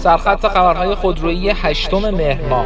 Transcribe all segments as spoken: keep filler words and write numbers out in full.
سرخط خبرهای خودرویی هشتم مهر ماه.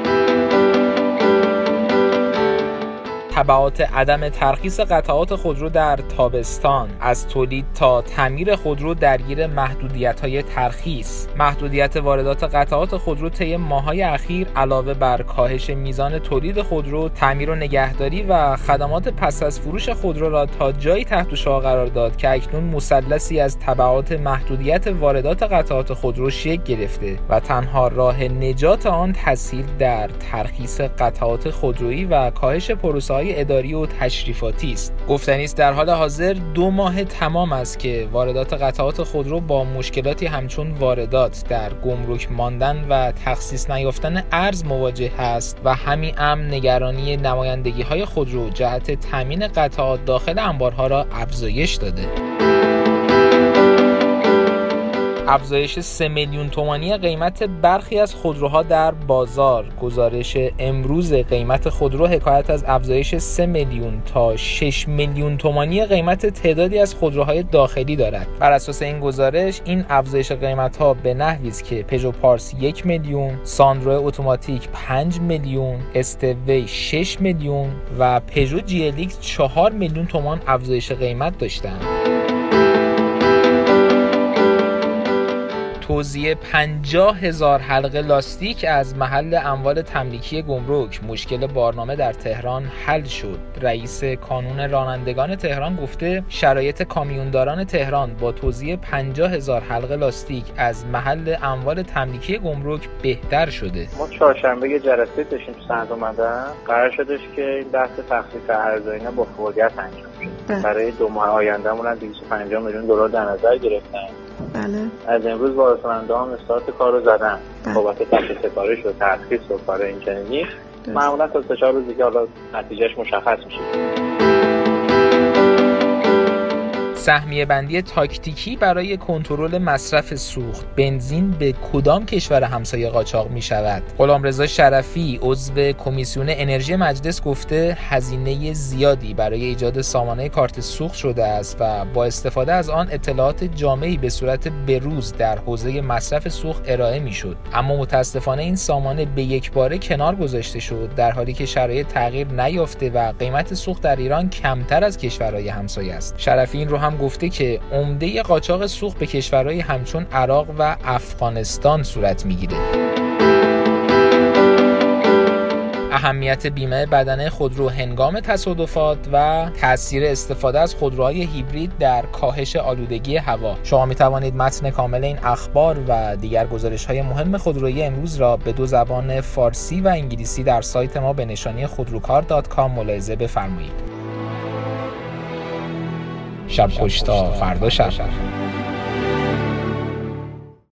تبعات عدم ترخیص قطعات خودرو در تابستان. از تولید تا تعمیر خودرو درگیر محدودیت‌های ترخیص. محدودیت واردات قطعات خودرو طی ماه‌های اخیر علاوه بر کاهش میزان تولید خودرو، تعمیر و نگهداری و خدمات پس از فروش خودرو را تا جایی تحت شعاع قرار داد که اکنون مثلثی از تبعات محدودیت واردات قطعات خودرو شکل گرفته و تنها راه نجات آن تسهیل در ترخیص قطعات خودرویی و کاهش پروسه‌های اداری و تشریفاتی است. گفتنی است در حال حاضر دو ماه تمام است که واردات قطعات خودرو با مشکلاتی همچون واردات، در گمرک ماندن و تخصیص نیافتن ارز مواجه است و همین امر نگرانی نمایندگی‌های خودرو جهت تامین قطعات داخل انبارها را افزایش داده. افزایش سه میلیون تومانی قیمت برخی از خودروها در بازار. گزارش امروز قیمت خودرو حکایت از افزایش سه میلیون تا شش میلیون تومانی قیمت تعدادی از خودروهای داخلی دارد. بر اساس این گزارش این افزایش قیمت‌ها به نحوی است که پژو پارس یک میلیون، ساندرو اتوماتیک پنج میلیون، استوی شش میلیون و پژو جی ال ایکس چهار میلیون تومان افزایش قیمت داشتند. توزیع پنجاه هزار حلقه لاستیک از محل اموال تملیکی گمرک. مشکل بارنامه در تهران حل شد. رئیس کانون رانندگان تهران گفته شرایط کامیونداران تهران با توزیع پنجاه هزار حلقه لاستیک از محل اموال تملیکی گمرک بهتر شده. ما چهارشنبه یه جلسه داشتیم تو سند اومدن، قرار شدش که این بحث تخصیص ارز و اینا با فوریت انجام شد. برای دو ماه آیندهمون هم دویست و پنجاه میلیون دلار در نظر گرفتن. بله. از امروز وارثاننده هم استارت کار رو زدن. بابت تخصیص سفارش و ترخیص و کار این چنینی. معمولا تا سه چهار روز دیگه حالا نتیجهش مشخص میشه. سهمیه بندی تاکتیکی برای کنترل مصرف سوخت. بنزین به کدام کشور همسایه قاچاق می شود؟ غلامرضا شرفی عضو کمیسیون انرژی مجلس گفته هزینه زیادی برای ایجاد سامانه کارت سوخت شده است و با استفاده از آن اطلاعات جامعی به صورت بروز در حوزه مصرف سوخت ارائه می شد. اما متاسفانه این سامانه به یک باره کنار گذاشته شد در حالی که شرایط تغییر نیافته و قیمت سوخت در ایران کمتر از کشورهای همسایه است. شرفی این رو هم گفته که عمده قاچاق سوخت به کشورهای همچون عراق و افغانستان صورت میگیره. اهمیت بیمه بدنه خودرو هنگام تصادفات و تأثیر استفاده از خودروهای هیبرید در کاهش آلودگی هوا. شما می توانید متن کامل این اخبار و دیگر گزارش‌های مهم خودرویی امروز را به دو زبان فارسی و انگلیسی در سایت ما به نشانی خودروکار دات کام ملاحظه بفرمایید. شب خوش تا فردا شب.